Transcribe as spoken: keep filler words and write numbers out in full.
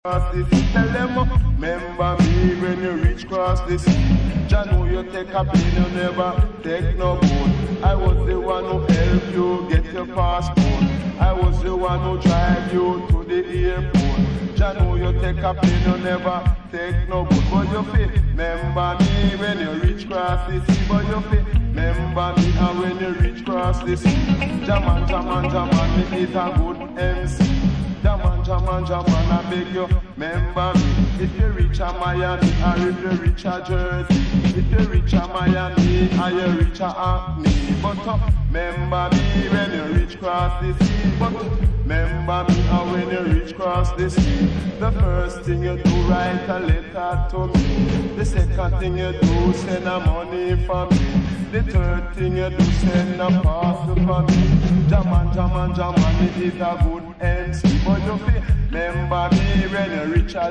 Cross this, tell them, remember me when you reach cross this. Jah know you take a plane, you never take no boat. I was the one who helped you get your passport. I was the one who drive you to the airport. Jah know you take a plane, you never take no boat. But you feel, remember me when you reach cross this. But you feel, remember me and when you reach cross this. Jaman, Jaman, Jaman, me is a good M C. Jaman, Jaman, Jaman, I beg you, remember me. If you reach a Miami or if you reach a Jersey, if you reach a Miami or you reach a Hackney, but uh, remember me when you reach cross the sea. But remember me and when you reach cross the sea. The first thing you do, write a letter to me. The second thing you do, send a money for me. The third thing you do, send a parcel for me. Jaman, Jaman, Jaman, it is a good M C. But you feel, remember me when you reach a